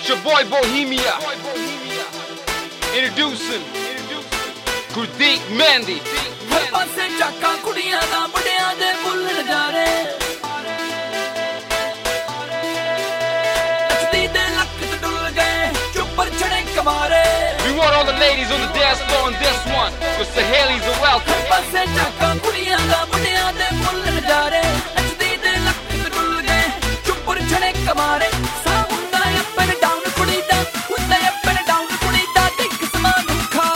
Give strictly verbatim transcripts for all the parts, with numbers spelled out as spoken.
It's your boy Bohemia. Introducing Gurdeep Mandy. पासे चाका कुड़ियां दा मुंडियां दे फुੱਲ नजारे अचदी दे लक ते डुल गए चुपर छड़े कमारे. We want all the ladies on the dance floor on this one. Cause the Haleys are welcome. पासे चाका कुड़ियां दा मुंडियां दे फुੱਲ नजारे अचदी दे लक ते डुल गए चुपर छड़े कमारे. साउंडा अप एंड डाउन कुड़ी दा हुंदा अप एंड डाउन कुड़ी दा दिख समान खा.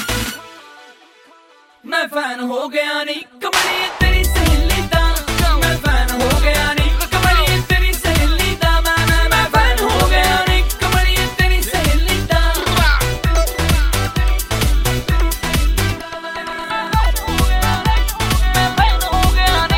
मैं फैन हो गया नी कमली तेरी सहेली दा. मैं फैन हो गया नी कमली तेरी सहेली दा. मैं मैं मैं फैन हो गया नी कमली तेरी सहेली दा. मैं फैन हो गया नी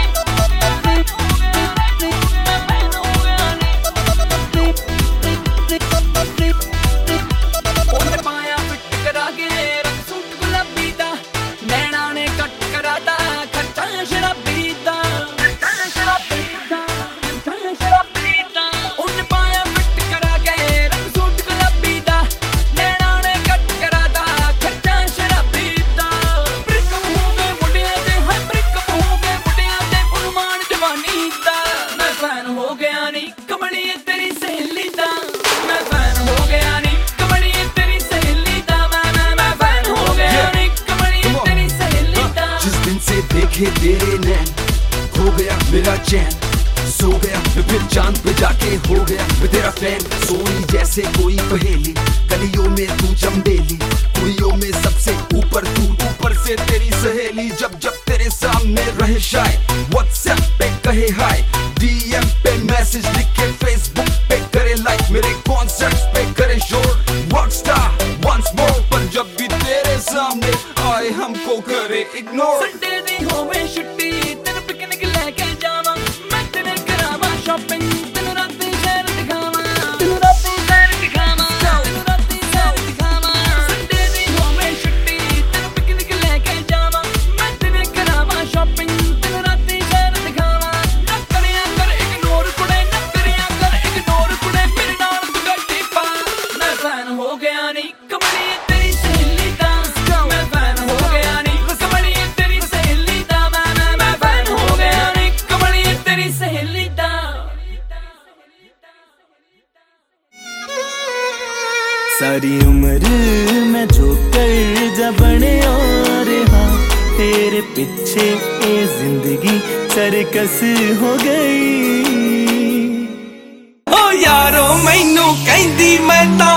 ओने पाया फिट करा के रंग सूट गुलाबी दा. नैना ने कट कराता खर्चा शराबी दा. खर्चा शराबी दा खर्चा शराबी दा. उन पाया फिट करा के रंग सूट गुलाबी दा. नैना ने कट कराता खर्चा शराबी दा. ब्रिक हो गए मुंडियां दे हाय ब्रिक हो गए मुंडियां दे फुलमान जवानी दा. मैं फैन हो गया नी कमली तेरी सहेली दा. मैं फैन हो गया नी कमली तेरी सहेली दा. मैं मैं मैं फैन हो गया नी कमली तेरी सहेली दा. जिस दिन से देखे तेरे नैन खो गया मेरा चैन. सो गया मैं फिर चांद पे जाके हो गया मैं तेरा फैन. सोनी जैसे कोई पहेली गलियों में तू चमडेली कुड़ियों में सबसे ऊपर तू ऊपर से तेरी सहेली. जब जब तेरे सामने रहे शाय व्हाट्सएप पे कहे हाय डीएम पे मैसेज लिखे फेसबुक पे करे लाइक मेरे कॉन्सर्ट्स पे करे शोर रॉकस्टार वंस मोर. पर जब भी तेरे सामने आए हमको करे इग्नोर. संडे दी होवे छुट्टी तेन पिकनिक लेके जावा. मैं तेरे करावा शॉपिंग तेन राती शहर दिखावा. तेन राती शहर दिखावा. तेन राती शहर दिखावा. संडे दी होवे छुट्टी तेन पिकनिक लेके जावा. मैं तेरे करावा शॉपिंग तेन राती शहर दिखावा. ना करिया कर इग्नोर कुड़े ना करिया कर इग्नोर कुड़े मेरे नाल तू गड्डी पा. मैं फैन हो गया नी कमली तेरी सहेली दा. मैं फैन हो गया नी कमली तेरी सहेली दा. मैं मैं मैं फैन हो गया नी कमली तेरी सहेली दा. सारी उम्र मैं जो कर जा बने और हाँ तेरे पीछे ये जिंदगी सरकस हो गई. ओ यारो मैनू कहंदी मैं तां